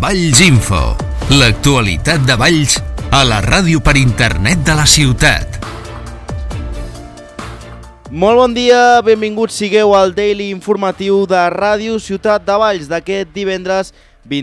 Valls Info, l'actualitat de Valls a la ràdio per internet de la ciutat. Molt bon dia, benvinguts sigueu al Daily Informatiu de Ràdio Ciutat de Valls d'aquest divendres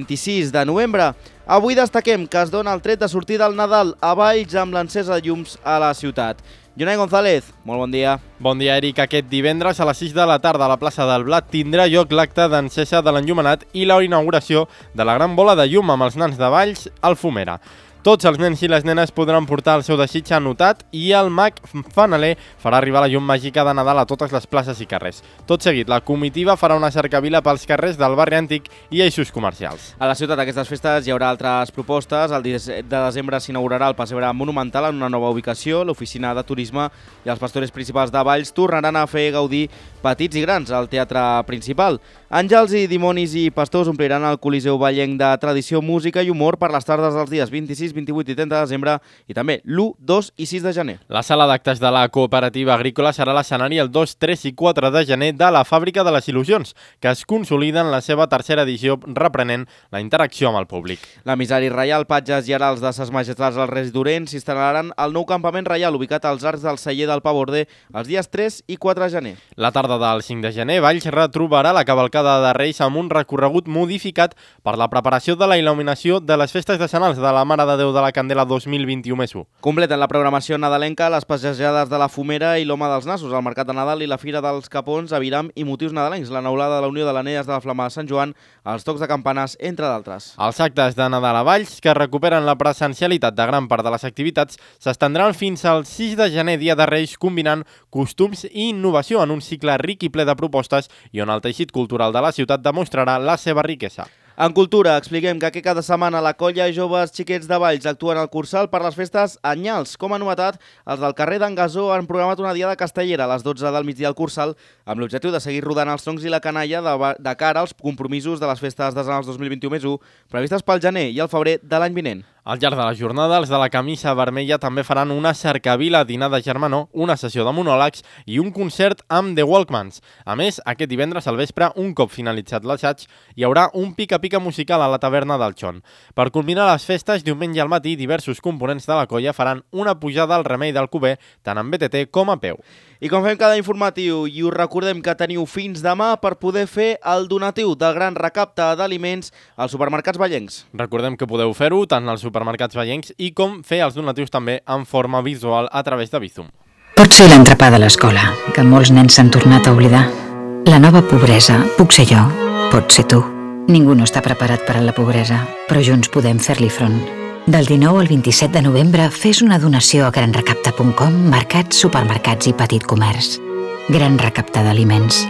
26 de novembre. Avui destaquem que es dona el tret de sortida al Nadal a Valls amb l'encesa de llums a la ciutat. Jonai González, molt bon dia. Bon dia, Eric. Aquest divendres a les 6 de la tarda a la plaça del Blat tindrà lloc l'acte d'encesa de l'enllumenat i la inauguració de la gran bola de llum amb els nans de Valls al Fumera. Tots els nens i les nenes podran portar el seu desig anotat i el mag fanaler farà arribar la llum màgica de Nadal a totes les places i carrers. Tot seguit, la comitiva farà una cercavila pels carrers del barri antic i eixos comercials. A la ciutat d'aquestes festes hi haurà altres propostes. El 17 de desembre s'inaugurarà el pessebre monumental en una nova ubicació. L'oficina de turisme i els pastores principals de Valls tornaran a fer gaudir petits i grans al teatre principal. Àngels i dimonis i pastors ompliran el Coliseu Vallenc de tradició, música i humor per les tardes dels dies 26, 28 i 30 de desembre i també l'1, 2 i 6 de gener. La sala d'actes de la cooperativa agrícola serà l'escenari el 2, 3 i 4 de gener de la Fàbrica de les Il·lusions, que es consolida en la seva tercera edició reprenent la interacció amb el públic. L'emissari reial, patges i herals de ses majestats als Reis d'Orient s'instal·laran al nou campament reial ubicat als arcs del celler del Pavorde els dies 3 i 4 de gener. La tarda del 5 de gener, Valls retrobarà la cavalcada de Reis amb un recorregut modificat per la preparació de la il·luminació de les festes decennals de la Mare de Déu de la Candela 2021-1. Completen la programació nadalenca les passejades de la Fumera i l'Home dels Nassos, el Mercat de Nadal i la Fira dels Capons, Aviram i motius nadalencs, la neulada de la Unió de l'Anelles de la Flama de Sant Joan, els tocs de campanes, entre d'altres. Els actes de Nadal a Valls, que recuperen la presencialitat de gran part de les activitats, s'estendran fins al 6 de gener, dia de Reis, combinant costums i innovació en un cicle ric i ple de propostes i on el teixit cultural de la ciutat demostrarà la seva riquesa. En cultura, expliquem que cada setmana la colla Joves Xiquets de Valls actuen al Cursal per les festes anyals. Com a novetat, els del carrer d'en Gasó han programat una diada castellera a les 12 del migdia al Cursal amb l'objectiu de seguir rodant els troncs i la canalla de cara als compromisos de les festes decennals 2021-1 previstes pel gener i el febrer de l'any vinent. Al llarg de la jornada, els de la camisa vermella també faran una cercavila, dinar de germanor, una sessió de monòlegs i un concert amb The Walkmans. A més, aquest divendres al vespre, un cop finalitzat l'assaig, hi haurà un pica-pica musical a la taverna del Xon. Per culminar les festes, diumenge al matí, diversos components de la colla faran una pujada al Remei del Cuber, tant en BTT com a peu. I com fem cada informatiu, i us recordem que teniu fins demà per poder fer el donatiu del gran recapte d'aliments als supermercats vallencs. Recordem que podeu fer-ho tant als supermercats vallencs i com fer els donatius també en forma visual a través de Bizum. Pot ser l'entrepà de l'escola, que molts nens s'han tornat a oblidar. La nova pobresa puc ser jo, pot ser tu. Ningú no està preparat per a la pobresa, però junts podem fer-li front. Del 19 al 27 de novembre fes una donació a granrecapta.com, mercats, supermercats i petit comerç. Gran recapte d'aliments.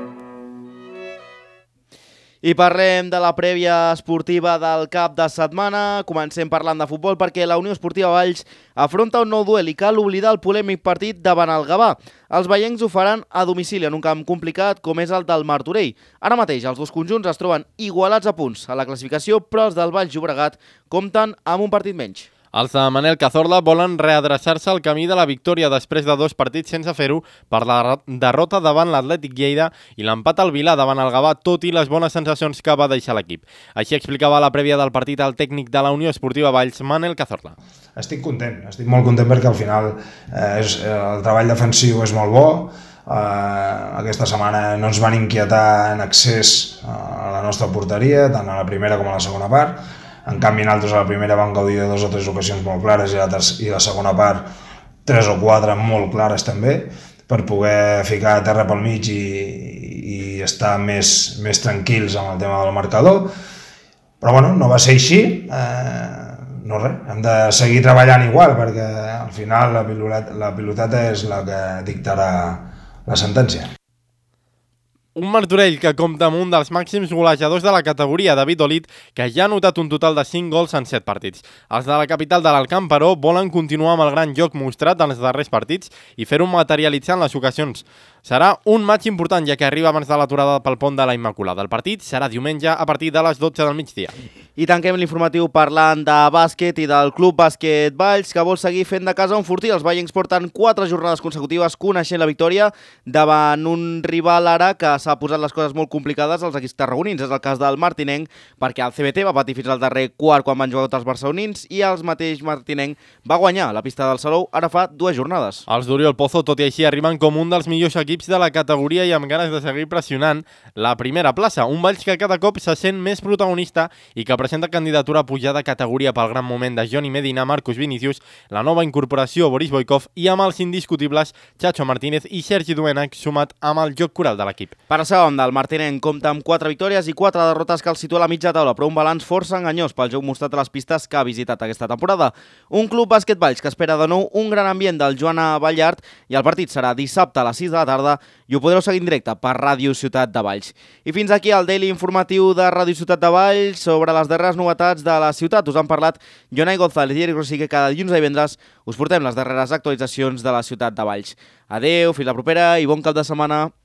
I parlem de la prèvia esportiva del cap de setmana. Comencem parlant de futbol perquè la Unió Esportiva Valls afronta un nou duel i cal oblidar el polèmic partit davant el Gavà. Els vallencs ho faran a domicili en un camp complicat com és el del Martorell. Ara mateix els dos conjunts es troben igualats a punts a la classificació, però els del Valls Llobregat compten amb un partit menys. Els de Manel Cazorla volen readreçar-se al camí de la victòria després de 2 partits sense fer-ho per la derrota davant l'Atlètic Lleida i l'empat al Vilà davant el Gavà, tot i les bones sensacions que va deixar l'equip. Així explicava a la prèvia del partit el tècnic de la Unió Esportiva Valls, Manel Cazorla. Estic molt content perquè al final el treball defensiu és molt bo. Aquesta setmana no ens van inquietar en excés a la nostra porteria, tant a la primera com a la segona part. En canvi, nosaltres a la primera vam gaudir de 2 o 3 ocasions molt clares i la segona part 3 o 4 molt clares també, per poder ficar a terra pel mig i estar més tranquils amb el tema del marcador. Però bueno, no va ser així. No res, hem de seguir treballant igual perquè al final la piloteta és la que dictarà la sentència. Un Martorell que compta amb un dels màxims golejadors de la categoria, David Olid, que ja ha anotat un total de 5 gols en 7 partits. Els de la capital de l'Alcamp, però, volen continuar amb el gran joc mostrat en els darrers partits i fer-ho materialitzar en les ocasions. Serà un match important, ja que arriba abans de l'aturada pel pont de la Immaculada. El partit serà diumenge a partir de les 12 del migdia. I tanquem l'informatiu parlant de bàsquet i del Club Bàsquet Valls, que vol seguir fent de casa un fortí. Els vallencs porten 4 jornades consecutives coneixent la victòria davant un rival ara que s'ha posat les coses molt complicades als equips tarragonins. És el cas del martinenc, perquè el CBT va patir fins al darrer quart quan van jugar contra els barcelonins i el mateix martinenc va guanyar la pista del Salou ara fa 2 jornades. Els d'Oriol Pozo, tot i així, arriben com un dels millors equips de la categoria i amb ganes de seguir pressionant la primera plaça. Un Valls que cada cop se sent més protagonista i que presenta candidatura a pujar de categoria pel gran moment de Johnny Medina, Marcus Vinicius, la nova incorporació Boris Boikov i amb els indiscutibles Chacho Martínez i Sergi Duenac sumat amb el joc coral de l'equip. Per a segon del Martinenc compta amb 4 victòries i 4 derrotes que el situa a la mitja taula, però un balanç força enganyós pel joc mostrat a les pistes que ha visitat aquesta temporada. Un Club Bàsquet Valls que espera de nou un gran ambient del Joana Ballart i el partit serà dissabte a les 6 de la tarda i ho podreu seguir en directe per Ràdio Ciutat de Valls. I fins aquí el daily informatiu de Ràdio Ciutat de Valls sobre les darreres novetats de la ciutat. Us han parlat Jonai González i Eric Rossi, que cada dilluns i divendres us portem les darreres actualitzacions de la ciutat de Valls. Adeu, fins la propera i bon cap de setmana.